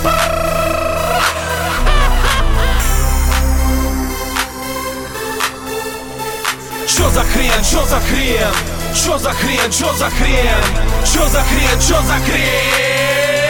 Чё за хрен, чё за хрен? Чё за хрен, чё за хрен? Чё за хрен, чё за хрен?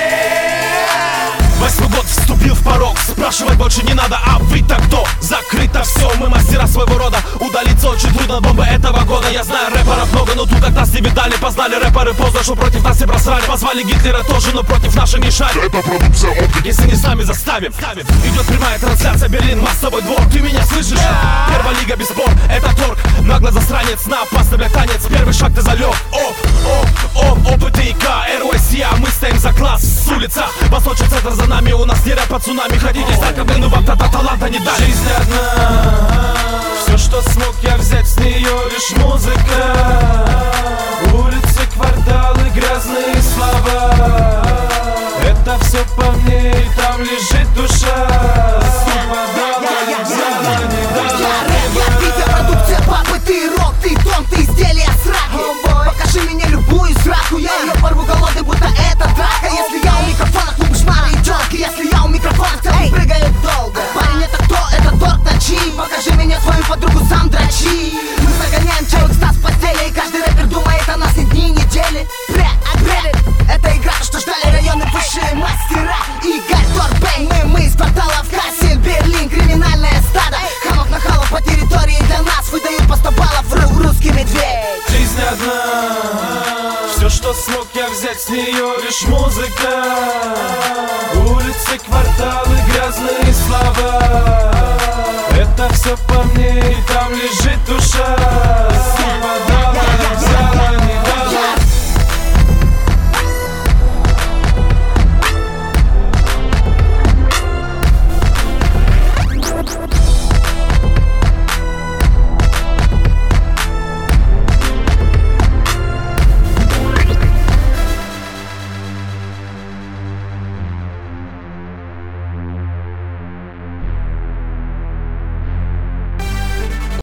8-й год вступил в порог, спрашивать больше не надо, а вы-то кто? Закрыто все, мы мастера своего рода. Удалиться очень трудно, бомба этого года. Я знаю рэперов много, но тут от нас не видали. Познали рэперы поздно, что против нас все просрали. Позвали Гитлера тоже, но против наших не шарит. Это продукция опыта. Если не сами заставим. Идет прямая трансляция, Берлин, массовый двор. Ты меня слышишь? Первая лига без спор, это торг. Нагло засранец, на опасный, бля, танец. Первый шаг ты залег. ОПТИК, РОСИА, мы стоим за класс с улица. Восточный центр за нами, у нас не рэп, под цунами. Хотите стать, но вам таланта не дали. Жизнь одна, все, что смог я взять с нее, лишь музыка. Улицы, кварталы, грязные слова. Это все по мне, и там лежит душа. Продукция папы, ты рок, ты тон, ты изделие сраки. Покажи мне любую сраку, я ее порву голодный, будто это драка. Если я у микрофона, клуб шмары и тёлки. Если я у микрофона, ты прыгает долго. Парень, это кто? Это торт ночи. Покажи мне свою подругу, сам дрочи. Мы загоняем челок стас в постели, и каждый рэпер думает о нас и дни, и недели. Это игра, то, что ждали районы высшие мастера. Игорь Торбейн, мы из кварталов Кассель, Берлин, криминальное стадо. Хамов нахалов по территории для нас выдают по 100 баллов, русский медведь. Жизнь одна, все, что смог я взять с нее, лишь музыка. Улицы, кварталы, грязные слова. Это все по мне, и там лежит душа.